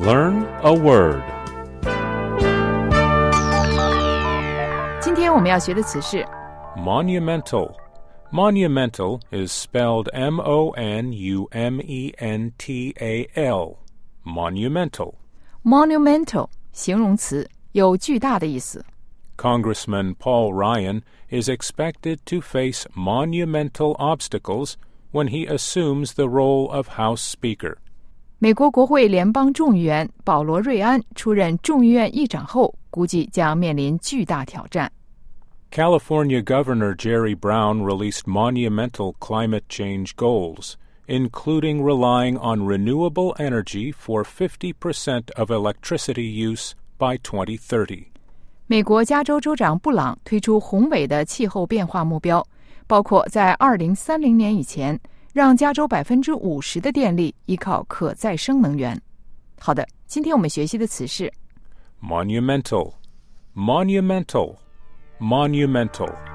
Learn a word. 今天我们要学的词是 Monumental. Monumental is spelled M-O-N-U-M-E-N-T-A-L. Monumental. monumental 形容词，有巨大的意思。 Congressman Paul Ryan is expected to face monumental obstacles when he assumes the role of House Speaker. 美国国会联邦众议员保罗·瑞安出任众议院议长后，估计将面临巨大挑战。 California Governor Jerry Brown released monumental climate change goals, including relying on renewable energy for 50% of electricity use by 2030. 美国加州州长布朗推出宏伟的气候变化目标，包括在2030年以前，让加州50%的电力依靠可再生能源。好的，今天我们学习的词是 Monumental. Monumental. Monumental.